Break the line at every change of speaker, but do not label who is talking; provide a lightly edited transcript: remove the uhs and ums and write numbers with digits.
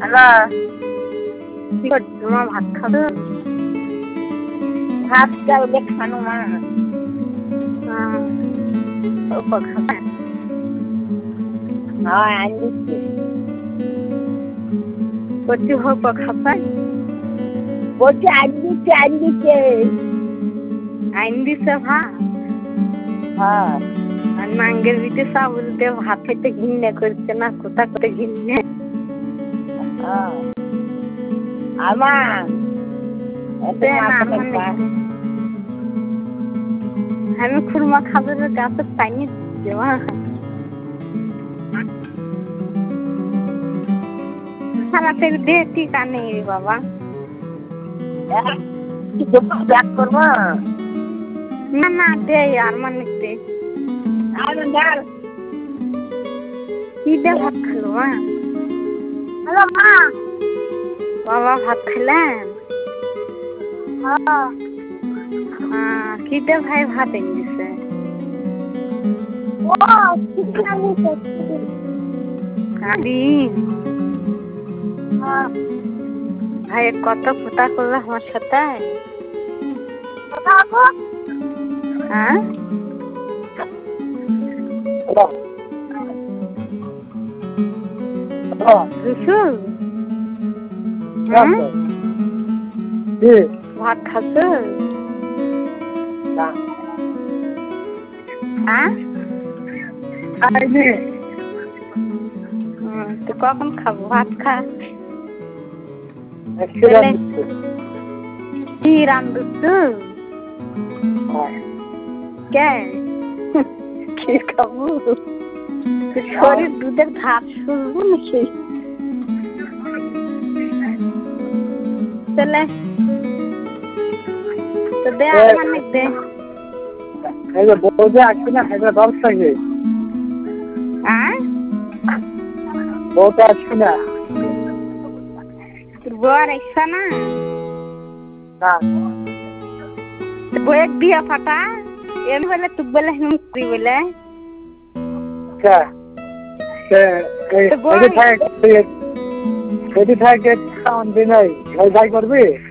Hello,
কি করছো মা? ভাত খাবে?
ভাত চাউলে খানো মা।
খাবে?
হ্যাঁ, আনি দিচ্ছি।
কচি হোক খাবে?
বলছি আনি দিচ্ছে।
আইন দিছে ভাত?
হ্যাঁ।
আর নাঙ্গের বিটে চাউল দিয়ে ভাত খেতে ঘিন্নে করছে না, কোথা করে ঘিন্নে?
আমার
আমি খুরমা খাবে গাছে পাইনি দিচ্ছে মা। সারা তেল দিয়ে টিকা নেই রে বাবা।
ব্যাক করবো
না না দে আর মানে দে। কি দে ভাত খেলো মা?
হ্যালো মা।
বাবা ভাত খেলেন? কি দে ভাই ভাত এনে দিছে? ভাই কত কথা করবে আমার সাথে? হ্যাঁ ভাত খাচ্ছ? তো কখন খাবো? ভাত খা। কি রান্ধছ? কে কি খাবো? শরীর দুধের ভাত শুনবো নাকি? চলে তো দে আর মানে দে।
বৌদি আসছে না হায়দ্রাবাদ থেকে? বউটা আসছে না?
তোর বউ আর আসছে না? বউয়ের বিয়া ফাটা এম বলে তুক বলে হিমুক্তি বলে
থাকে যাই করবি?